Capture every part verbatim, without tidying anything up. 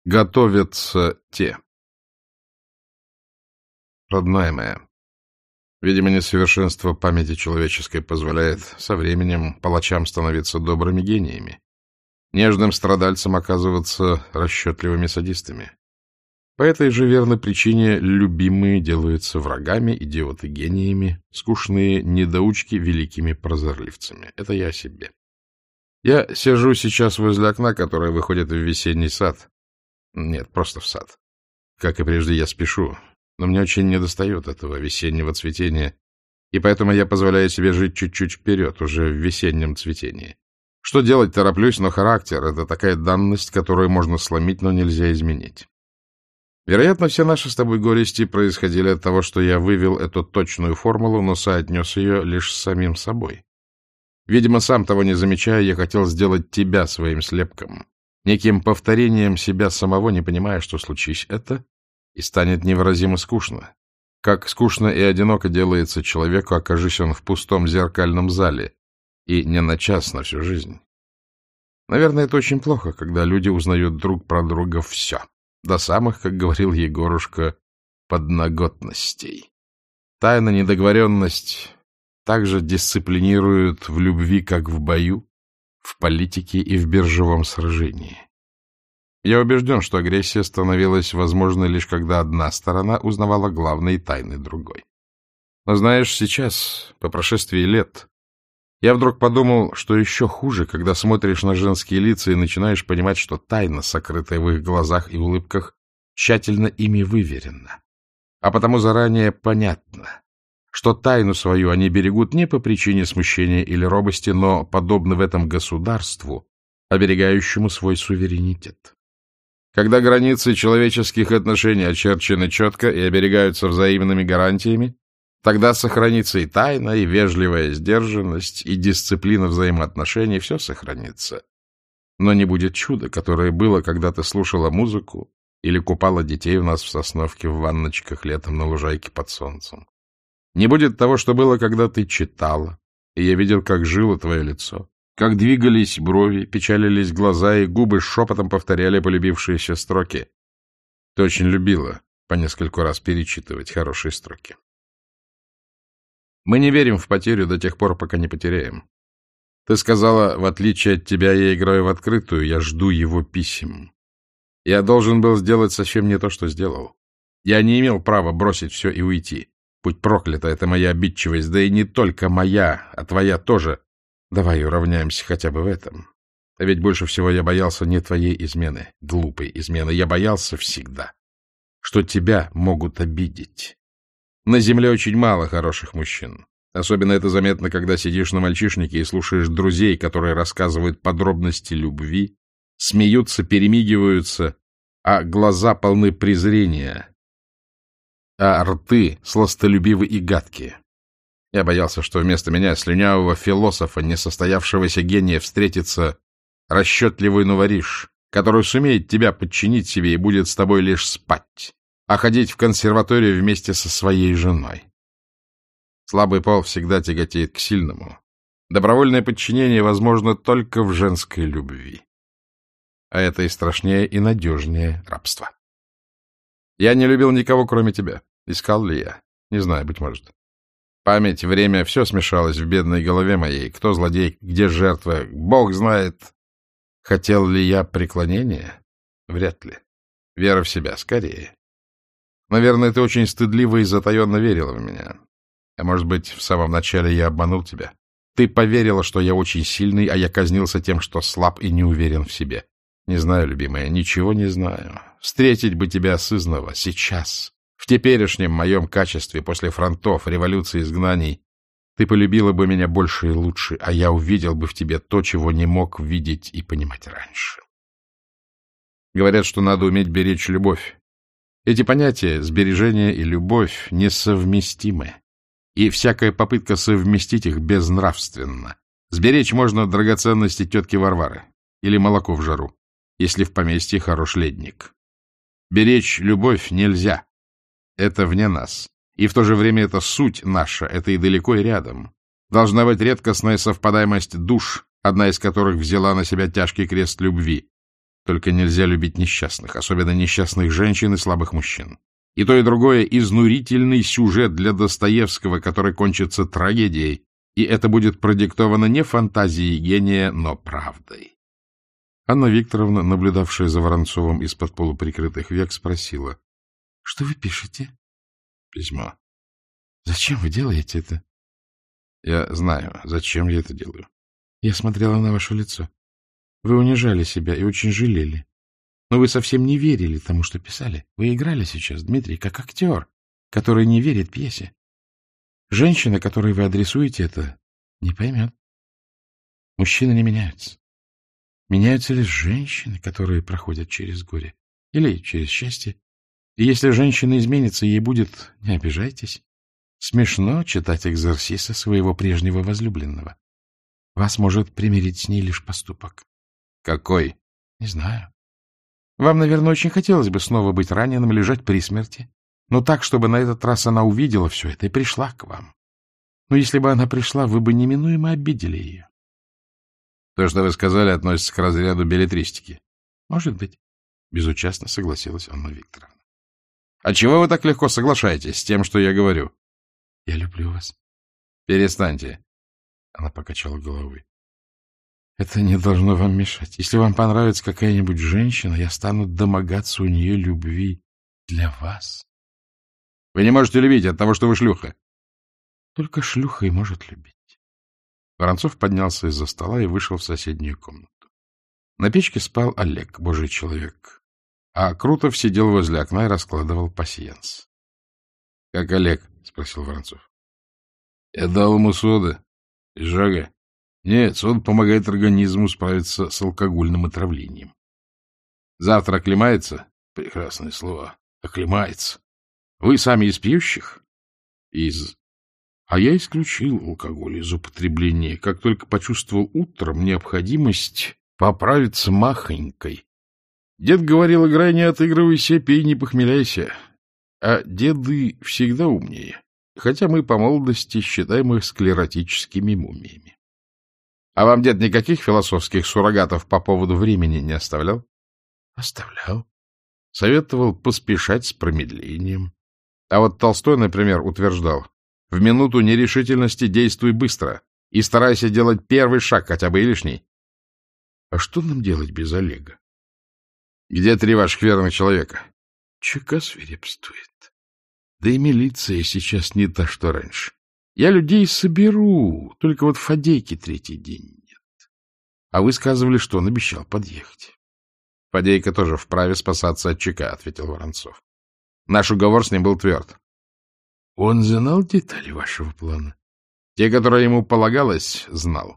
Готовятся те. Родная моя, видимо, несовершенство памяти человеческой позволяет со временем палачам становиться добрыми гениями, нежным страдальцам оказываться расчетливыми садистами. По этой же верной причине любимые делаются врагами, идиоты — гениями, скучные недоучки — великими прозорливцами. Это я о себе. Я сижу сейчас возле окна, которое выходит в весенний сад. Нет, просто в сад. Как и прежде, я спешу, но мне очень недостает этого весеннего цветения, и поэтому я позволяю себе жить чуть-чуть вперед, уже в весеннем цветении. Что делать, тороплюсь, но характер — это такая данность, которую можно сломить, но нельзя изменить. Вероятно, все наши с тобой горести происходили от того, что я вывел эту точную формулу, но соотнес ее лишь с самим собой. Видимо, сам того не замечая, я хотел сделать тебя своим слепком, неким повторением себя самого, не понимая, что случись это, и станет невыразимо скучно. Как скучно и одиноко делается человеку, окажись он в пустом зеркальном зале, и не на час, на всю жизнь. Наверное, это очень плохо, когда люди узнают друг про друга все, до самых, как говорил Егорушка, подноготностей. Тайна, недоговоренность также дисциплинируют в любви, как в бою, в политике и в биржевом сражении. Я убежден, что агрессия становилась возможной лишь когда одна сторона узнавала главные тайны другой. Но знаешь, сейчас, по прошествии лет, я вдруг подумал, что еще хуже, когда смотришь на женские лица и начинаешь понимать, что тайна, сокрытая в их глазах и улыбках, тщательно ими выверена. А потому заранее понятно, что тайну свою они берегут не по причине смущения или робости, но подобно в этом государству, оберегающему свой суверенитет. Когда границы человеческих отношений очерчены четко и оберегаются взаимными гарантиями, тогда сохранится и тайна, и вежливая сдержанность, и дисциплина взаимоотношений, все сохранится. Но не будет чуда, которое было, когда ты слушала музыку или купала детей у нас в Сосновке в ванночках летом на лужайке под солнцем. Не будет того, что было, когда ты читала, и я видел, как жило твое лицо, как двигались брови, печалились глаза, и губы шепотом повторяли полюбившиеся строки. Ты очень любила по нескольку раз перечитывать хорошие строки. Мы не верим в потерю до тех пор, пока не потеряем. Ты сказала, в отличие от тебя я играю в открытую, я жду его писем. Я должен был сделать совсем не то, что сделал. Я не имел права бросить все и уйти. Будь проклята, это моя обидчивость, да и не только моя, а твоя тоже. Давай уравняемся хотя бы в этом. А ведь больше всего я боялся не твоей измены, глупой измены. Я боялся всегда, что тебя могут обидеть. На земле очень мало хороших мужчин. Особенно это заметно, когда сидишь на мальчишнике и слушаешь друзей, которые рассказывают подробности любви, смеются, перемигиваются, а глаза полны презрения, а рты сластолюбивы и гадкие. Я боялся, что вместо меня, слюнявого философа, несостоявшегося гения, встретится расчетливый новориш, который сумеет тебя подчинить себе и будет с тобой лишь спать, а ходить в консерваторию вместе со своей женой. Слабый пол всегда тяготеет к сильному. Добровольное подчинение возможно только в женской любви. А это и страшнее, и надежнее рабства. Я не любил никого, кроме тебя. Искал ли я? Не знаю, быть может. Память, время — все смешалось в бедной голове моей. Кто злодей, где жертва, Бог знает. Хотел ли я преклонения? Вряд ли. Вера в себя, скорее. Наверное, ты очень стыдливо и затаенно верила в меня. А может быть, в самом начале я обманул тебя? Ты поверила, что я очень сильный, а я казнился тем, что слаб и не уверен в себе. Не знаю, любимая, ничего не знаю. Встретить бы тебя сызнова сейчас, в теперешнем моем качестве, после фронтов, революции, изгнаний. Ты полюбила бы меня больше и лучше, а я увидел бы в тебе то, чего не мог видеть и понимать раньше. Говорят, что надо уметь беречь любовь. Эти понятия, сбережение и любовь, несовместимы, и всякая попытка совместить их безнравственна. Сберечь можно драгоценности тетки Варвары или молоко в жару, если в поместье хорош ледник. Беречь любовь нельзя. Это вне нас. И в то же время это суть наша, это и далеко, и рядом. Должна быть редкостная совпадаемость душ, одна из которых взяла на себя тяжкий крест любви. Только нельзя любить несчастных, особенно несчастных женщин и слабых мужчин. И то, и другое — изнурительный сюжет для Достоевского, который кончится трагедией, и это будет продиктовано не фантазией гения, но правдой. Анна Викторовна, наблюдавшая за Воронцовым из-под полуприкрытых век, спросила: — Что вы пишете? — Письмо. — Зачем вы делаете это? — Я знаю, зачем я это делаю. Я смотрела на ваше лицо. Вы унижали себя и очень жалели. Но вы совсем не верили тому, что писали. Вы играли сейчас, Дмитрий, как актер, который не верит пьесе. Женщина, которой вы адресуете это, не поймет. Мужчины не меняются. Меняются лишь женщины, которые проходят через горе или через счастье. И если женщина изменится, ей будет, не обижайтесь, смешно читать экзорсиса своего прежнего возлюбленного. Вас может примирить с ней лишь поступок. — Какой? — Не знаю. Вам, наверное, очень хотелось бы снова быть раненым, лежать при смерти, но так, чтобы на этот раз она увидела все это и пришла к вам. Но если бы она пришла, вы бы неминуемо обидели ее. То, что вы сказали, относится к разряду беллетристики. Может быть. Безучастно согласилась Анна Викторовна. А чего вы так легко соглашаетесь с тем, что я говорю? Я люблю вас. Перестаньте. Она покачала головой. Это не должно вам мешать. Если вам понравится какая-нибудь женщина, я стану домогаться у нее любви для вас. Вы не можете любить от того, что вы шлюха. Только шлюха и может любить. Воронцов поднялся из-за стола и вышел в соседнюю комнату. На печке спал Олег, божий человек, а Крутов сидел возле окна и раскладывал пасьянс. — Как Олег? — спросил Воронцов. — Я дал ему соды. Изжога. Нет, сода помогает организму справиться с алкогольным отравлением. Завтра оклемается? Прекрасные слова. Оклемается. Вы сами из пьющих? Из... А я исключил алкоголь из употребления, как только почувствовал утром необходимость поправиться махонькой. Дед говорил: играй, не отыгрывайся, пей, не похмеляйся. А деды всегда умнее, хотя мы по молодости считаем их склеротическими мумиями. А вам дед никаких философских суррогатов по поводу времени не оставлял? Оставлял. Советовал поспешать с промедлением. А вот Толстой, например, утверждал: в минуту нерешительности действуй быстро и старайся делать первый шаг, хотя бы и лишний. А что нам делать без Олега? Где три ваших верных человека? ЧК свирепствует. Да и милиция сейчас не та, что раньше. Я людей соберу, только вот Фадейки третий день нет. А вы сказывали, что он обещал подъехать. Фадейка тоже вправе спасаться от ЧК, — ответил Воронцов. Наш уговор с ним был тверд. Он знал детали вашего плана? Те, которые ему полагалось, знал.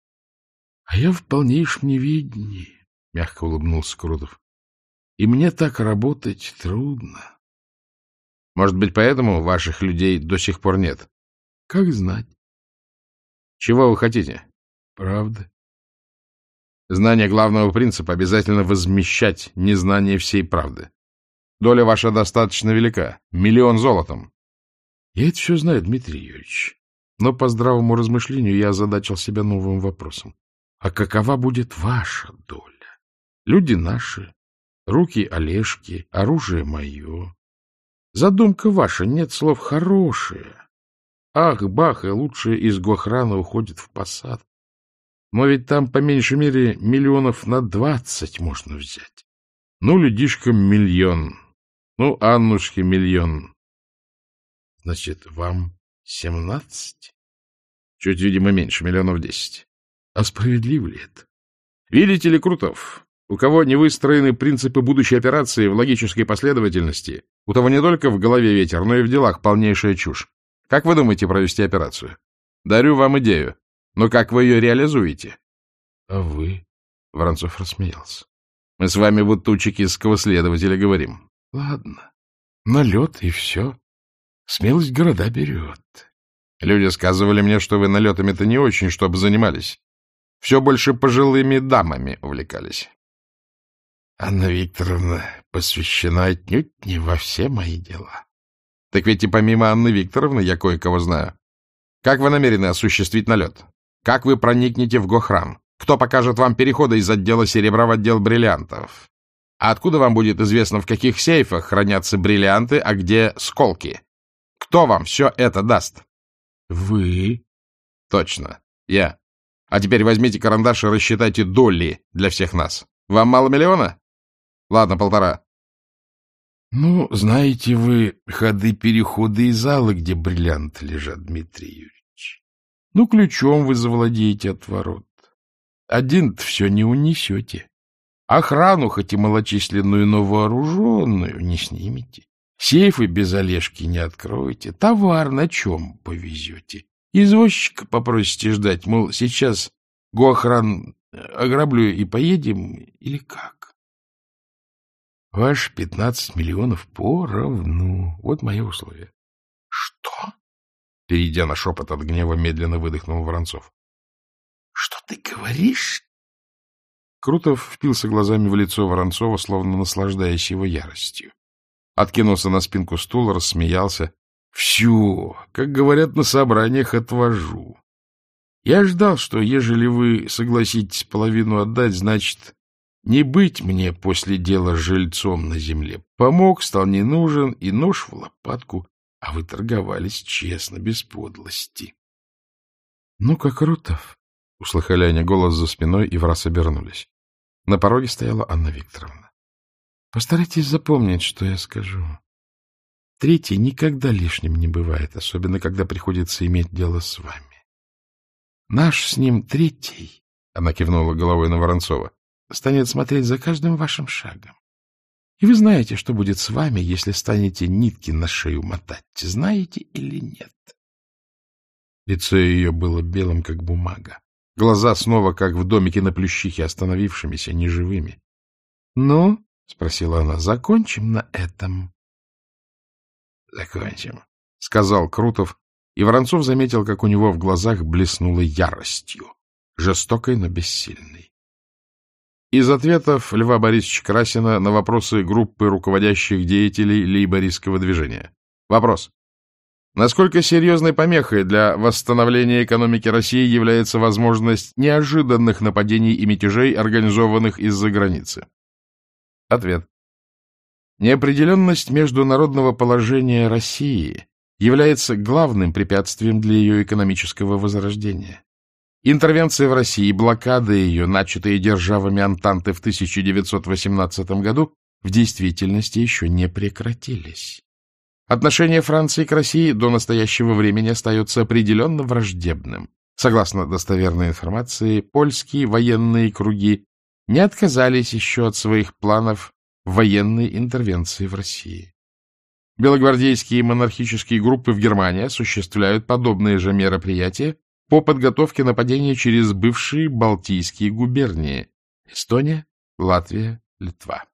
А я в полнейшем неведении, — мягко улыбнулся Крутов. И мне так работать трудно. Может быть, поэтому ваших людей до сих пор нет? Как знать. Чего вы хотите? Правда. Знание главного принципа обязательно возмещать незнание всей правды. Доля ваша достаточно велика. Миллион золотом. Я это все знаю, Дмитрий Юрьевич. Но по здравому размышлению я озадачил себя новым вопросом. А какова будет ваша доля? Люди наши, руки Олежки, оружие мое. Задумка ваша, нет слов, хорошая. Ах, бах, и лучшее из Гохрана уходит в посад. Но ведь там по меньшей мере миллионов на двадцать можно взять. Ну, людишкам миллион. Ну, Аннушке миллион. Значит, вам семнадцать? Чуть, видимо, меньше, миллионов десять. А справедливо ли это? Видите ли, Крутов, у кого не выстроены принципы будущей операции в логической последовательности, у того не только в голове ветер, но и в делах полнейшая чушь. Как вы думаете провести операцию? Дарю вам идею. Но как вы ее реализуете? — А вы? — Воронцов рассмеялся. — Мы с вами будто у чекистского следователя говорим. — Ладно. Налет и все. Смелость города берет. Люди сказывали мне, что вы налетами-то не очень, чтобы занимались. Все больше пожилыми дамами увлекались. Анна Викторовна посвящена отнюдь не во все мои дела. Так ведь и помимо Анны Викторовны я кое-кого знаю. Как вы намерены осуществить налет? Как вы проникнете в Гохран? Кто покажет вам переходы из отдела серебра в отдел бриллиантов? А откуда вам будет известно, в каких сейфах хранятся бриллианты, а где сколки? Кто вам все это даст? Вы. Точно, я. А теперь возьмите карандаш и рассчитайте доли для всех нас. Вам мало миллиона? Ладно, полтора. Ну, знаете вы ходы, переходы и залы, где бриллианты лежат, Дмитрий Юрьевич. Ну, ключом вы завладеете от ворот. Один-то все не унесете. Охрану, хоть и малочисленную, но вооруженную, не снимете. Сейфы без Олежки не откроете. Товар на чем повезете? Извозчика попросите ждать, мол, сейчас гоохран ограблю и поедем, или как? Ваш пятнадцать миллионов поровну. Вот мои условия. Что? Перейдя на шепот от гнева, медленно выдохнул Воронцов. Что ты говоришь? Крутов впился глазами в лицо Воронцова, словно наслаждаясь его яростью. Откинулся на спинку стула, рассмеялся. — Все, как говорят на собраниях, отвожу. Я ждал, что, ежели вы согласитесь половину отдать, значит, не быть мне после дела жильцом на земле. Помог, стал не нужен, и нож в лопатку, а вы торговались честно, без подлости. — Ну-ка, Крутов! — услыхали они голос за спиной и враз обернулись. На пороге стояла Анна Викторовна. — Постарайтесь запомнить, что я скажу. Третий никогда лишним не бывает, особенно когда приходится иметь дело с вами. Наш с ним третий, — она кивнула головой на Воронцова, — станет смотреть за каждым вашим шагом. И вы знаете, что будет с вами, если станете нитки на шею мотать. Знаете или нет? Лицо ее было белым, как бумага. Глаза снова, как в домике на Плющихе, остановившимися, неживыми. — Ну, — спросила она, — закончим на этом. — Закончим, — сказал Крутов, и Воронцов заметил, как у него в глазах блеснуло яростью, жестокой, но бессильной. Из ответов Льва Борисовича Красина на вопросы группы руководящих деятелей лейбористского движения. Вопрос. Насколько серьезной помехой для восстановления экономики России является возможность неожиданных нападений и мятежей, организованных из-за границы? Ответ. Неопределенность международного положения России является главным препятствием для ее экономического возрождения. Интервенция в России, блокада ее, начатые державами Антанты в тысяча девятьсот восемнадцатом году, в действительности еще не прекратились. Отношение Франции к России до настоящего времени остается определенно враждебным. Согласно достоверной информации, польские военные круги не отказались еще от своих планов военной интервенции в России. Белогвардейские монархические группы в Германии осуществляют подобные же мероприятия по подготовке нападения через бывшие Балтийские губернии — Эстония, Латвия, Литва.